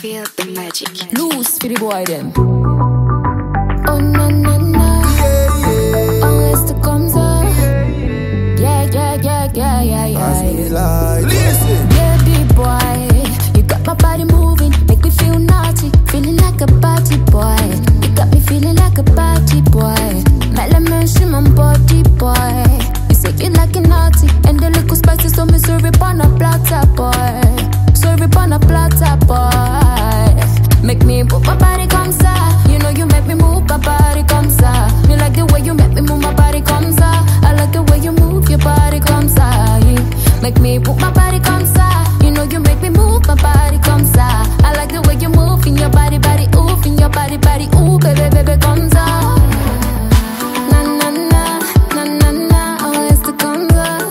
Feel the magic. Loose for the boy them. Oh na na na, unless the comes up. Yeah. Listen. Baby boy, you got my body moving, make me feel naughty, feeling like a party boy. You got me feeling like a party boy. Melon she my body boy. You say you like it naughty, and the little spicy, so me serve it on a platter boy. Serve it on a platter boy. Make me put my body comes out. You know you make me move my body comes out. Me like the way you make me move my body comes out. I like the way you move your body comes out. Make me put my body comes out. You know you make me move my body comes out. I like the way you move in your body, ooh, in your body, ooh, baby comes out. Na na na, na na na, always the comes out.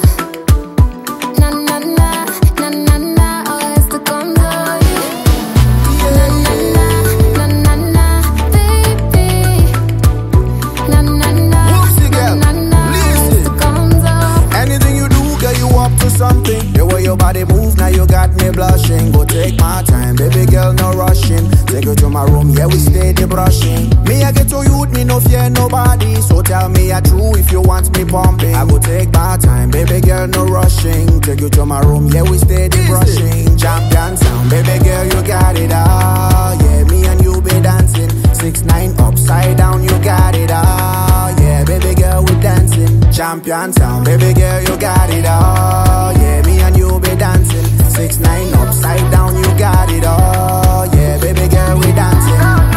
Na na na, na na na, always the comes out. Na na na, na na na, baby. Na na na, na na na, always the comes out. Anything you do, girl, you up to something. The way your body move, now you got me blushing. Go take my time, baby girl, no rushing. Take you to my room, yeah, we steady brushing. Me, I get to you, me no fear nobody. So tell me a true if you want me pumping. I go take my time, baby girl, no rushing. Take you to my room, yeah, we steady brushing. Champion sound, baby girl, you got it all. Yeah, me and you be dancing. 6ix9ine upside down, you got it all. Yeah, baby girl, we dancing. Champion sound, baby girl, you got it all. Yeah, me and you be dancing. 6ix9ine upside down, you got it all. Yeah, baby girl, we dancing.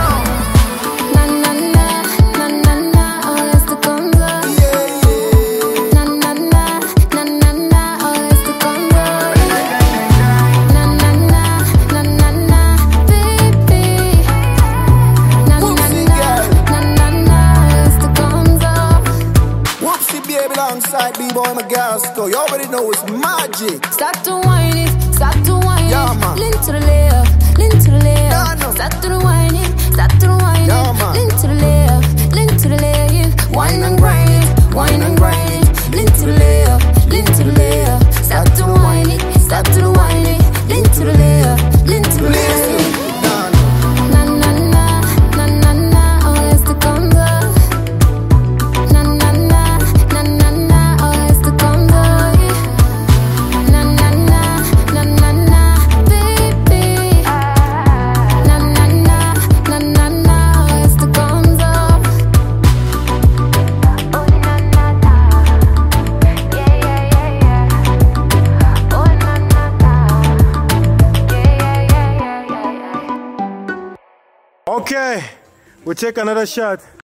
Na na na, na na na, always the comes up. Na na na, na na na, always the comes up. Na na na, na na na, baby. Na na na, always the comes up. Whoopsie baby alongside B-boy Magasco. You already know it's magic. Start to whine it, start to whine Yeah, it. man. Lean to the left, lean to the left. Yeah, no. Start to the whine it, start to the whine Yeah, it. man. Lean to the left, lean to the left. Whine and grind it, whine and grind it. Lean to the left, lean to the left. Start to the whine it, start to the whine it. Lean to the left, lean to the left. Na na na, na na na, always the comes up. Na na na, na na na, always the comes up. Na na na, na na na, baby. Na na na, na na na, always the comes up. Oh na na na, yeah. Oh na na na, yeah. Okay, we take another shot.